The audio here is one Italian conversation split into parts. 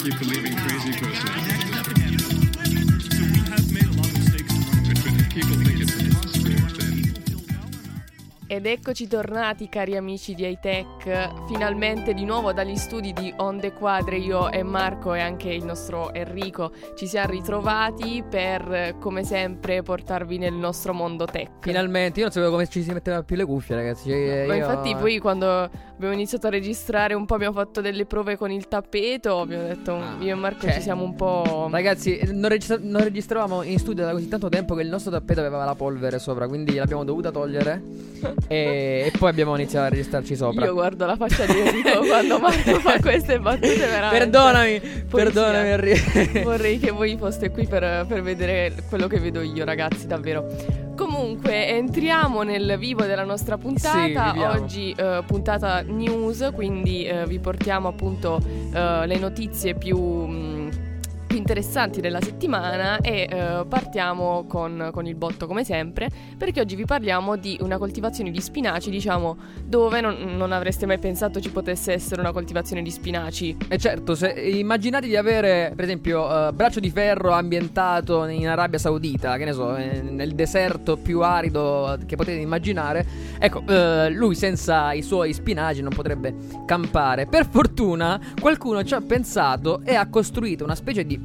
keep believing crazy person. So we have made a lot of mistakes. But if people think it's impossible, then... Ed eccoci tornati, cari amici di high-tech, finalmente di nuovo dagli studi di Onde Quadre. Io e Marco e anche il nostro Enrico ci siamo ritrovati per, come sempre, portarvi nel nostro mondo tech. Finalmente, io non sapevo come ci si metteva più le cuffie, ragazzi. Ma infatti poi quando abbiamo iniziato a registrare un po', abbiamo fatto delle prove con il tappeto, abbiamo detto io e Marco ci siamo un po'... Ragazzi, non registravamo in studio da così tanto tempo che il nostro tappeto aveva la polvere sopra, quindi l'abbiamo dovuta togliere e poi abbiamo iniziato a registrarci sopra. Io guardo la faccia di Enrico quando Marco fa queste battute, veramente. Perdonami Enrico. Vorrei che voi foste qui per vedere quello che vedo io, ragazzi, davvero. Comunque entriamo nel vivo della nostra puntata. Sì, oggi puntata news, quindi vi portiamo appunto le notizie più interessanti della settimana e partiamo con il botto come sempre, perché oggi vi parliamo di una coltivazione di spinaci, diciamo, dove non avreste mai pensato ci potesse essere una coltivazione di spinaci. E certo, se immaginate di avere per esempio braccio di ferro ambientato in Arabia Saudita, che ne so, nel deserto più arido che potete immaginare, ecco, lui senza i suoi spinaci non potrebbe campare. Per fortuna qualcuno ci ha pensato e ha costruito una specie di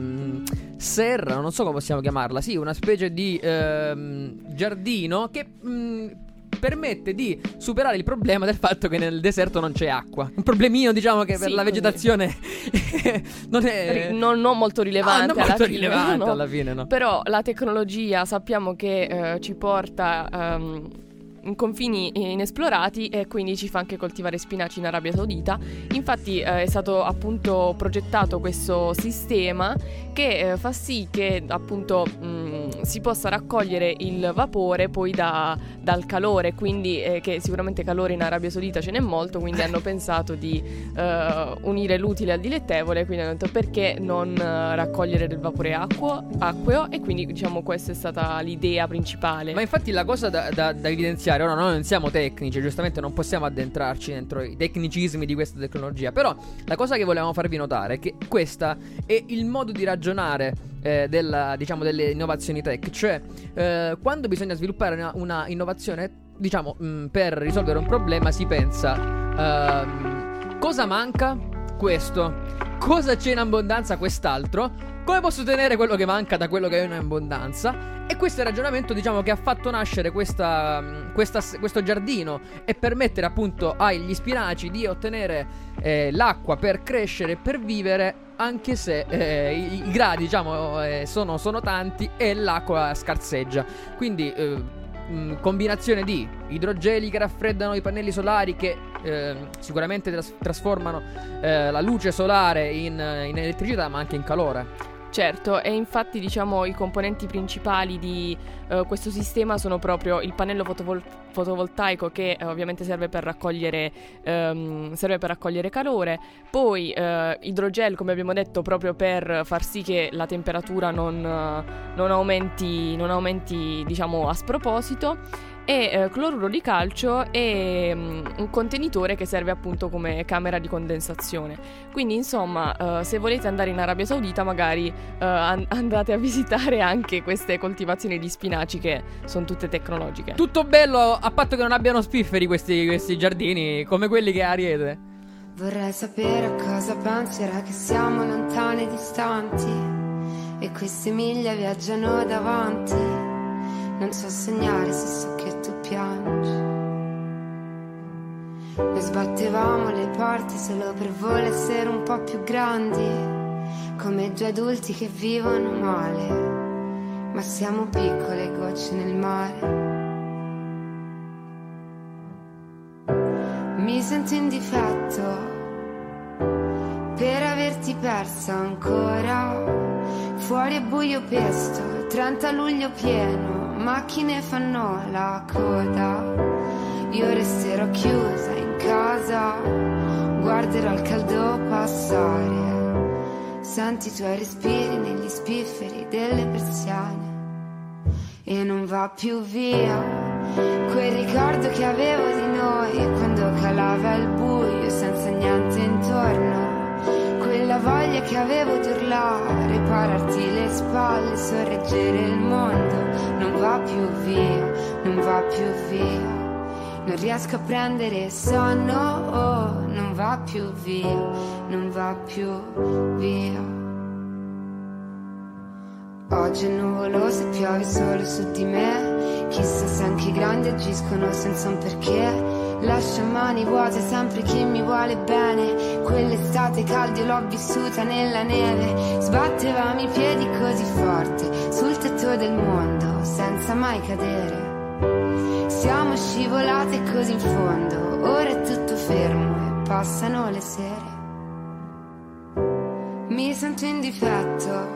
serra, non so come possiamo chiamarla, sì, una specie di giardino che permette di superare il problema del fatto che nel deserto non c'è acqua. Un problemino, diciamo, che per la vegetazione non è non molto rilevante, non molto fine, rilevante no? alla fine, no. Però la tecnologia sappiamo che ci porta in confini inesplorati e quindi ci fa anche coltivare spinaci in Arabia Saudita. Infatti è stato appunto progettato questo sistema che fa sì che appunto si possa raccogliere il vapore poi dal calore, quindi che sicuramente calore in Arabia Saudita ce n'è molto, quindi hanno pensato di unire l'utile al dilettevole, quindi hanno detto perché non raccogliere del vapore acqueo, e quindi diciamo questa è stata l'idea principale. Ma infatti la cosa da evidenziare, ora noi non siamo tecnici, giustamente non possiamo addentrarci dentro i tecnicismi di questa tecnologia, però la cosa che volevamo farvi notare è che questa è il modo di ragionare diciamo delle innovazioni tech, cioè quando bisogna sviluppare una innovazione, diciamo, per risolvere un problema si pensa cosa manca? Questo. Cosa c'è in abbondanza? Quest'altro. Come posso ottenere quello che manca da quello che è in abbondanza? E questo è il ragionamento, diciamo, che ha fatto nascere questo giardino e permettere appunto agli spinaci di ottenere l'acqua per crescere e per vivere, anche se i gradi, diciamo, sono tanti e l'acqua scarseggia. Quindi combinazione di idrogeli che raffreddano i pannelli solari, che sicuramente trasformano la luce solare in elettricità, ma anche in calore. Certo, e infatti diciamo i componenti principali di questo sistema sono proprio il pannello fotovoltaico, che ovviamente serve per raccogliere calore, poi idrogel, come abbiamo detto, proprio per far sì che la temperatura non aumenti diciamo a sproposito, e cloruro di calcio e un contenitore che serve appunto come camera di condensazione. Quindi insomma se volete andare in Arabia Saudita magari andate a visitare anche queste coltivazioni di spinaci che sono tutte tecnologiche. Tutto bello a patto che non abbiano spifferi questi giardini come quelli che ha Ariete. Vorrei sapere a cosa pensi ora che siamo lontani e distanti e queste miglia viaggiano davanti. Non so segnare se so che tu piangi. Noi sbattevamo le porte solo per voler essere un po' più grandi, come due adulti che vivono male, ma siamo piccole gocce nel mare. Mi sento in difetto per averti persa ancora. Fuori è buio pesto, 30 luglio pieno, macchine fanno la coda. Io resterò chiusa in casa, guarderò il caldo passare. Senti i tuoi respiri negli spifferi delle persiane. E non va più via quel ricordo che avevo di noi quando calava il buio senza niente intorno. Quella voglia voglia che avevo di urlare, pararti le spalle, sorreggere il mondo. Non va più via, non va più via. Non riesco a prendere sonno, oh, non va più via, non va più via. Oggi è nuvoloso e piove solo su di me. Chissà se anche i grandi agiscono senza un perché. Lascia mani vuote sempre chi mi vuole bene. Quell'estate calda l'ho vissuta nella neve. Sbattevamo i piedi così forte sul tetto del mondo senza mai cadere. Siamo scivolate così in fondo. Ora è tutto fermo e passano le sere. Mi sento in difetto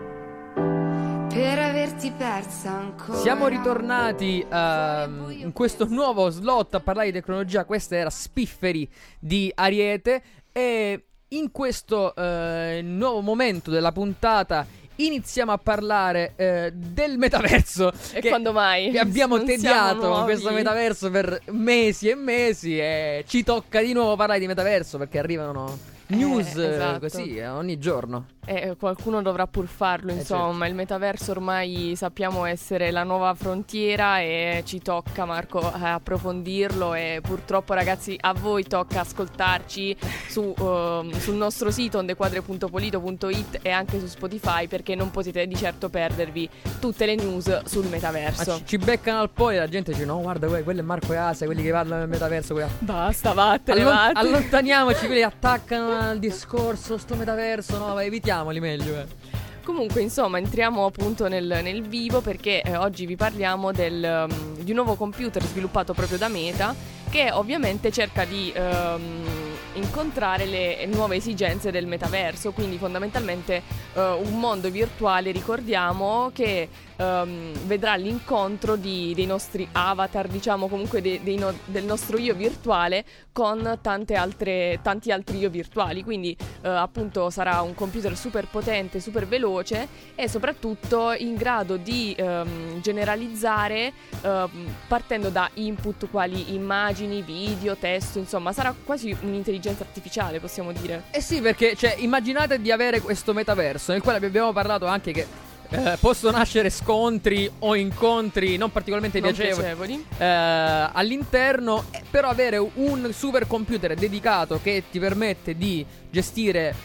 per averti persa ancora. Siamo ritornati in questo nuovo slot a parlare di tecnologia. Questa era Spifferi di Ariete. E in questo nuovo momento della puntata iniziamo a parlare del metaverso. E quando mai? Che abbiamo Non tediato siamo con questo nuovi. metaverso per mesi e mesi. E ci tocca di nuovo parlare di metaverso perché arrivano news esatto. così ogni giorno. Qualcuno dovrà pur farlo, insomma. Certo. Il metaverso ormai sappiamo essere la nuova frontiera e ci tocca, Marco, approfondirlo. E purtroppo, ragazzi, a voi tocca ascoltarci sul nostro sito ondequadre.polito.it e anche su Spotify, perché non potete di certo perdervi tutte le news sul metaverso. Ci beccano al poi e la gente dice: no, guarda, quello è Marco e Asia, quelli che parlano del metaverso. Basta, vattene, vattene. Allontaniamoci, quelli attaccano al discorso, sto metaverso, no, evitiamoli meglio. Comunque, insomma, entriamo appunto nel vivo, perché oggi vi parliamo di un nuovo computer sviluppato proprio da Meta, che ovviamente cerca di incontrare le nuove esigenze del metaverso, quindi fondamentalmente un mondo virtuale, ricordiamo, che vedrà l'incontro dei nostri avatar, diciamo, comunque del nostro io virtuale con tanti altri io virtuali. Quindi appunto sarà un computer super potente, super veloce e soprattutto in grado di generalizzare partendo da input quali immagini, video, testo, insomma sarà quasi un'intelligenza artificiale, possiamo dire. Eh sì, perché immaginate di avere questo metaverso nel quale abbiamo parlato anche che possono nascere scontri o incontri non particolarmente piacevoli all'interno, però avere un supercomputer dedicato che ti permette di gestire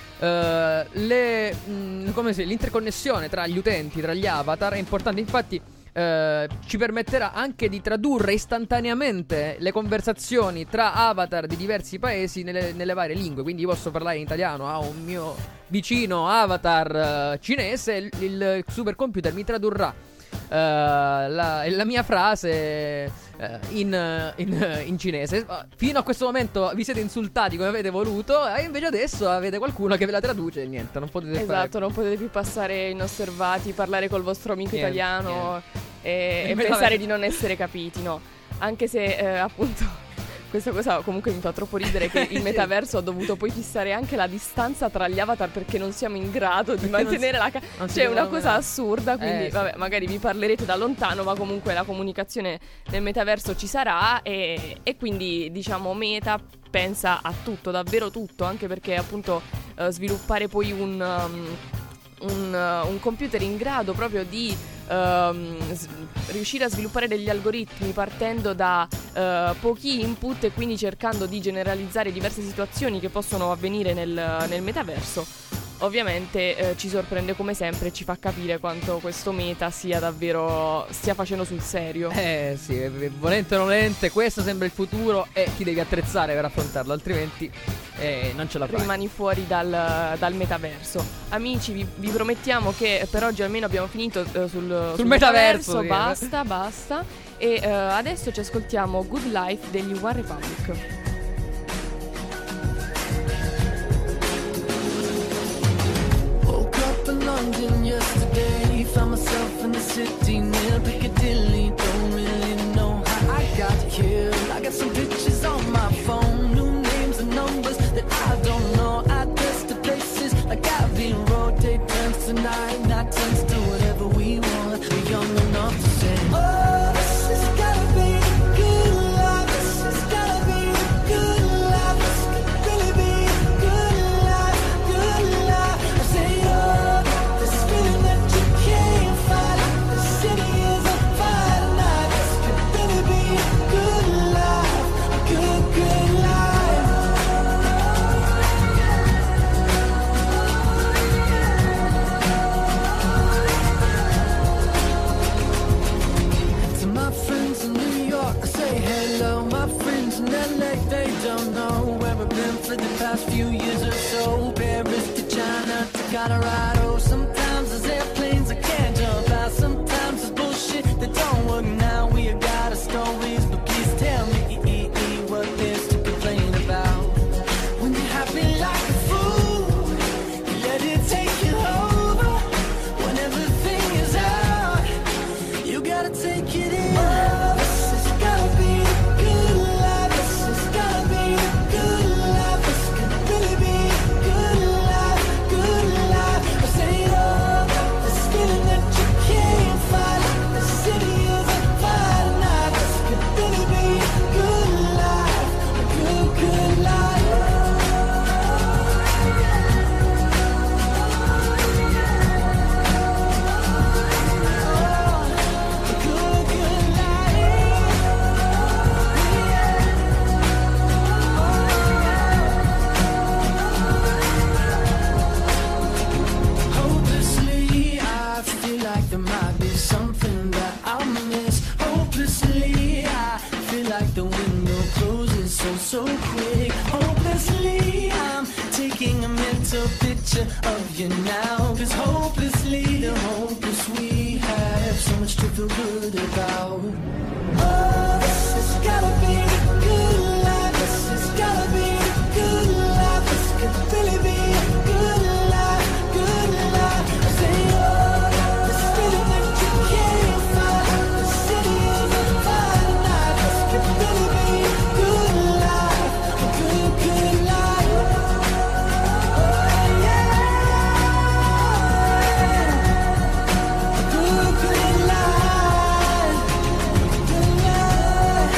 l'interconnessione tra gli utenti, tra gli avatar è importante. Infatti ci permetterà anche di tradurre istantaneamente le conversazioni tra avatar di diversi paesi nelle varie lingue. Quindi io posso parlare in italiano a un mio vicino avatar cinese, il supercomputer mi tradurrà la mia frase in cinese. Fino a questo momento vi siete insultati come avete voluto, e invece adesso avete qualcuno che ve la traduce e niente, non potete fare. Non potete più passare inosservati, parlare col vostro amico italiano e Me pensare l'avete- di non essere capiti, no. Anche se appunto questa cosa comunque mi fa troppo ridere, che il metaverso ha dovuto poi fissare anche la distanza tra gli avatar perché non siamo in grado di Perché mantenere non si cioè una devono cosa vedere. assurda. Quindi Sì. vabbè, magari vi parlerete da lontano, ma comunque la comunicazione nel metaverso ci sarà e quindi diciamo Meta pensa a tutto, davvero tutto, anche perché appunto sviluppare poi un computer in grado proprio di riuscire a sviluppare degli algoritmi partendo da pochi input e quindi cercando di generalizzare diverse situazioni che possono avvenire nel metaverso. Ovviamente ci sorprende come sempre e ci fa capire quanto questo Meta stia facendo sul serio. Sì, volente o nolente, questo sembra il futuro e ti devi attrezzare per affrontarlo, altrimenti non ce la fai. Rimani fuori dal metaverso. Amici, vi promettiamo che per oggi almeno abbiamo finito sul metaverso, Basta. E adesso ci ascoltiamo Good Life degli One Republic. Woke up in London yesterday, found myself in the city near Piccadilly. Don't really know how I got here. I got some pictures on my phone, new names and numbers that I don't know. Address to places like Abbey Road, take turns tonight, not turns to whatever we want. We're young enough to say, oh, this has gotta be the good life. This has gotta be the good life. This could really be the good life, good life. cities or so. Paris to China to Colorado. Sometimes there's airplanes I can't jump out. Sometimes it's bullshit that don't work. Now we got our stories, but please tell me what there's to complain about. When you're happy like a fool, you let it take you over. When everything is out, you gotta take it in. Oh, this has gotta be the good life. This has gotta be the good life. This could really be a good life, good life. I say it all, this feeling that you can't fight. The city is on fire tonight. This could really be a good life, a good, good life. A good, good life. Hopelessly, I feel like there might be something that I'll miss. Hopelessly, I feel like the window closes so quick. Hopelessly, I'm taking a mental picture of you now. 'Cause hopelessly, the hopeless we have so much to feel good about. Oh, this has gotta be the good life. This has gotta be the good life. This could really be a good life, good life. I say, oh, this feeling that you can't fight. The city is on fire tonight. This could really be a good life, a good, good life. Oh, yeah. A good, good life. Good life.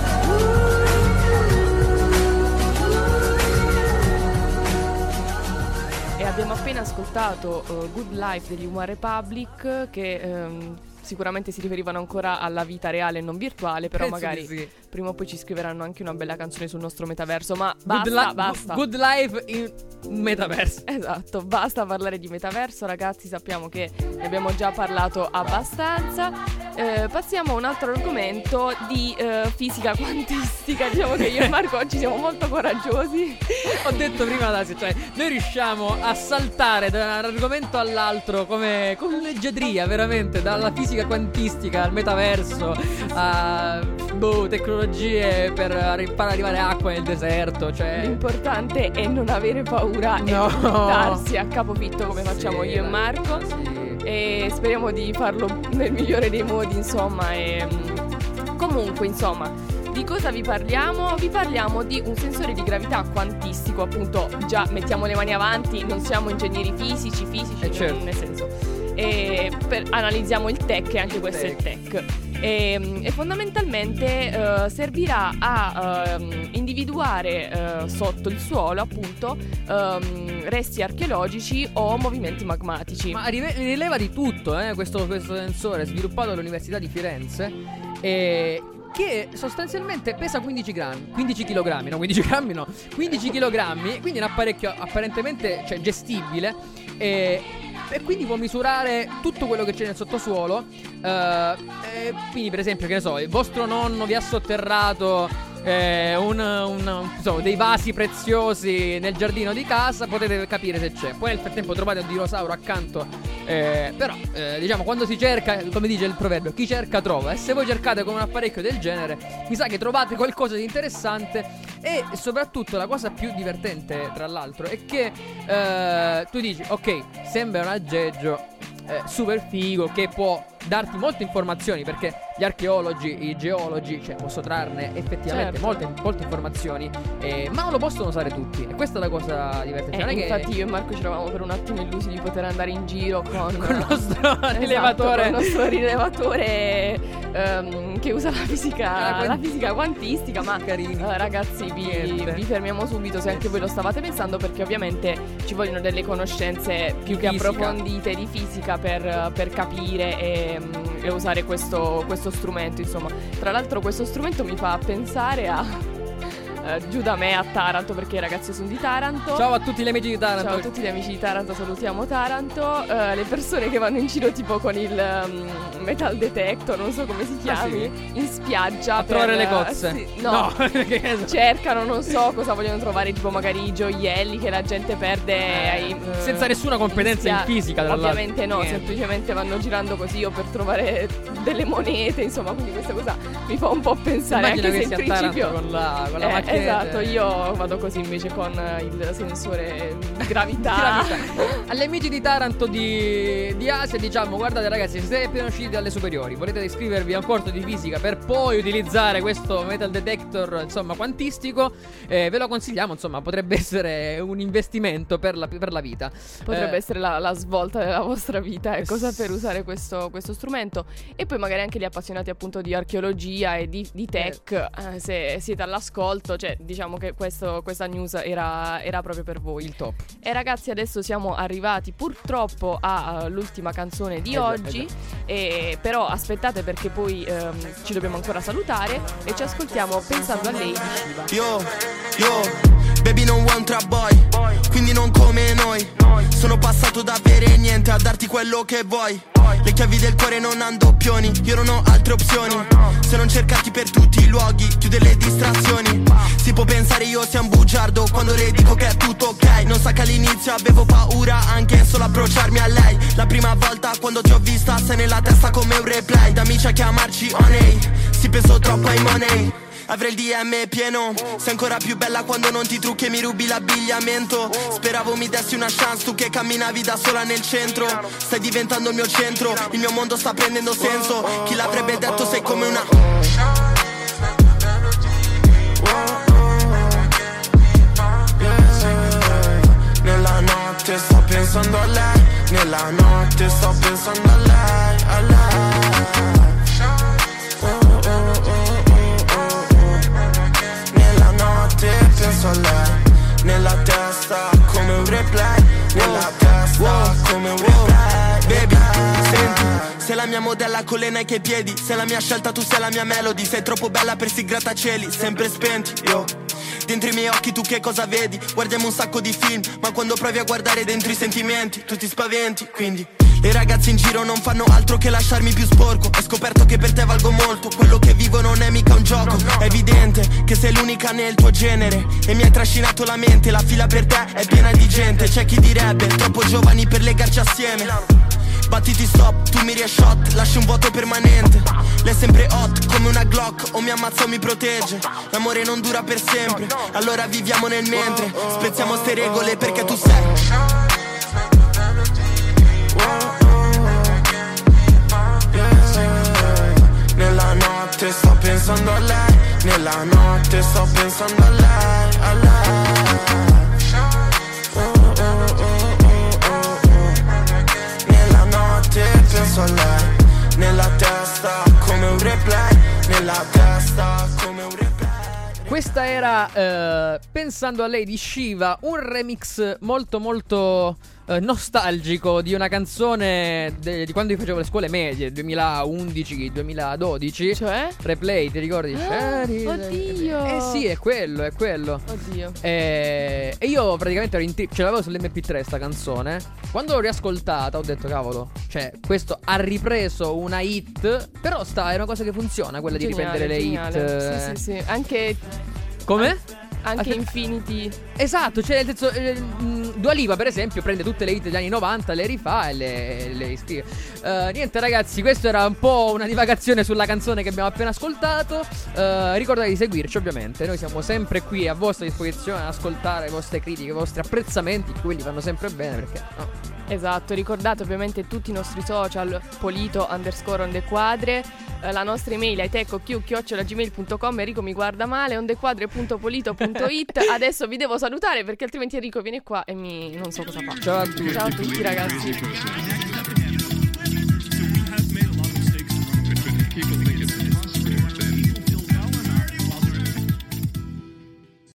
E abbiamo appena ascoltato Good Life degli One Republic, che sicuramente si riferivano ancora alla vita reale e non virtuale, però Penso magari di sì. prima o poi ci scriveranno anche una bella canzone sul nostro metaverso. Ma Good basta, li- basta. Good life in metaverso. Esatto, basta parlare di metaverso, ragazzi, sappiamo che ne abbiamo già parlato abbastanza. Passiamo a un altro argomento di fisica quantistica. Diciamo che io e Marco oggi siamo molto coraggiosi. Ho detto prima, Dasia, cioè noi riusciamo a saltare da un argomento all'altro come con leggiadria, veramente, dalla fisica quantistica al metaverso a tecnologie per far arrivare acqua nel deserto, cioè L'importante è non avere paura No. e buttarsi a capofitto come Sì, facciamo io e dai, Marco. sì. E speriamo di farlo nel migliore dei modi, insomma. Comunque, insomma, di cosa vi parliamo? Vi parliamo di un sensore di gravità quantistico, appunto. Già mettiamo le mani avanti, non siamo ingegneri fisici, certo. nel senso. Analizziamo il tech, e anche questo è il tech. E fondamentalmente servirà a individuare sotto il suolo, appunto, resti archeologici o movimenti magmatici. Ma rileva di tutto, questo sensore sviluppato all'Università di Firenze, che sostanzialmente pesa 15 grammi, 15 kg, no 15 grammi no, 15 kg, quindi è un apparecchio apparentemente, cioè, gestibile, e quindi può misurare tutto quello che c'è nel sottosuolo. Quindi, per esempio, che ne so, il vostro nonno vi ha sotterrato insomma, dei vasi preziosi nel giardino di casa, potete capire se c'è. Poi nel frattempo trovate un dinosauro accanto, però diciamo, quando si cerca, come dice il proverbio, chi cerca trova. E se voi cercate con un apparecchio del genere, mi sa che trovate qualcosa di interessante. E soprattutto la cosa più divertente, tra l'altro, è che tu dici, ok, sembra un aggeggio super figo che può darti molte informazioni, perché gli archeologi, i geologi, cioè, posso trarne effettivamente Certo. molte informazioni, ma non lo possono usare tutti, e questa è la cosa divertente. Non è Infatti che io e Marco ci eravamo per un attimo illusi di poter andare in giro con il nostro esatto, rilevatore, con il nostro rilevatore che usa la fisica quantistica. Ma carini. ragazzi, Niente. vi fermiamo subito se anche voi lo stavate pensando, perché ovviamente ci vogliono delle conoscenze più che Fisica. approfondite di fisica per capire e usare questo strumento, insomma. Tra l'altro questo strumento mi fa pensare giù da me a Taranto, perché i ragazzi sono di Taranto. Ciao a tutti gli amici di Taranto. Ciao a tutti gli amici di Taranto, salutiamo Taranto. Le persone che vanno in giro tipo con il metal detector, non so come si chiami, in spiaggia a trovare le cozze. Sì, no. Cercano, non so cosa vogliono trovare, tipo magari i gioielli che la gente perde senza nessuna competenza in fisica, tra l'altro. Ovviamente no, semplicemente vanno girando così o per trovare delle monete, insomma, quindi questa cosa mi fa un po' pensare. Immagina anche che se in sia a principio Taranto con la macchinetta. Esatto, io vado così invece con il sensore di gravità. Agli amici di Taranto di Asia diciamo: guardate ragazzi, se siete appena usciti dalle superiori, volete iscrivervi a un corso di fisica per poi utilizzare questo metal detector, insomma, quantistico, ve lo consigliamo, insomma, potrebbe essere un investimento per la vita. Potrebbe essere la svolta della vostra vita, ecco, saper usare questo strumento. E poi magari anche gli appassionati appunto di archeologia e di tech, se siete all'ascolto, cioè diciamo che questa news era proprio per voi. Il top. E ragazzi, adesso siamo arrivati purtroppo all'ultima canzone di oggi, però aspettate perché poi ci dobbiamo ancora salutare e ci ascoltiamo Pensando a lei di Shiva. Yo, baby non want trap boy, quindi non come noi. Sono passato da avere niente a darti quello che vuoi. Le chiavi del cuore non hanno doppioni, io non ho altre opzioni. Se non cercarti per tutti i luoghi, chiude le distrazioni. Si può pensare io sia un bugiardo quando le dico che è tutto ok. Non sa che all'inizio avevo paura anche solo approcciarmi a lei. La prima volta quando ti ho vista sei nella testa come un replay. Da amici a chiamarci Oney, si penso troppo ai money. Avrei il DM pieno, sei ancora più bella quando non ti trucchi e mi rubi l'abbigliamento. Speravo mi dessi una chance, tu che camminavi da sola nel centro. Stai diventando il mio centro, il mio mondo sta prendendo senso. Chi l'avrebbe detto, sei come una... Nella notte sto pensando a lei, nella notte sto pensando a lei, a lei. Penso a lei, nella testa come un replay, nella testa come un replay. Baby, senti, sei la mia modella con le Nike ai piedi, sei la mia scelta, tu sei la mia melody. Sei troppo bella per sti grattacieli, sempre spenti, yo. Dentro i miei occhi tu che cosa vedi? Guardiamo un sacco di film, ma quando provi a guardare dentro i sentimenti tu ti spaventi, quindi... Le ragazze in giro non fanno altro che lasciarmi più sporco. Ho scoperto che per te valgo molto. Quello che vivo non è mica un gioco. È evidente che sei l'unica nel tuo genere e mi hai trascinato la mente. La fila per te è piena di gente. C'è chi direbbe troppo giovani per legarci assieme. Battiti stop, tu miri e shot, lasci un vuoto permanente. Lei è sempre hot come una Glock, o mi ammazza o mi protegge. L'amore non dura per sempre, allora viviamo nel mentre. Spezziamo ste regole perché tu sei... Nella notte sto pensando a lei, nella notte sto pensando a lei, a lei. Nella notte penso a lei, nella testa come un replay, nella testa come un replay. Questa era Pensando a lei di Shiva, un remix molto molto nostalgico di una canzone di quando io facevo le scuole medie, 2011-2012. Cioè? Replay, ti ricordi? Oddio. Sì, è quello. Oddio. E io praticamente ce l'avevo sull'MP3 sta canzone. Quando l'ho riascoltata ho detto cavolo, cioè questo ha ripreso una hit. Però è una cosa che funziona, quella di riprendere le hit. Sì. Anche... Come? Anche Infinity. Esatto, cioè nel senso Dua Lipa per esempio prende tutte le hit degli anni 90, le rifà e le iscrive. Niente ragazzi, questo era un po' una divagazione sulla canzone che abbiamo appena ascoltato. Ricordate di seguirci ovviamente, noi siamo sempre qui a vostra disposizione ad ascoltare le vostre critiche, i vostri apprezzamenti, quelli vanno sempre bene perché no. Esatto, ricordate ovviamente tutti i nostri social, Polito_on_the_quadre, la nostra email è tecoq@gmail.com. Enrico mi guarda male, ondequadre.polito.it. Adesso vi devo salutare perché altrimenti Enrico viene qua e non so cosa fa. Ciao a tutti. Ciao a tutti ragazzi.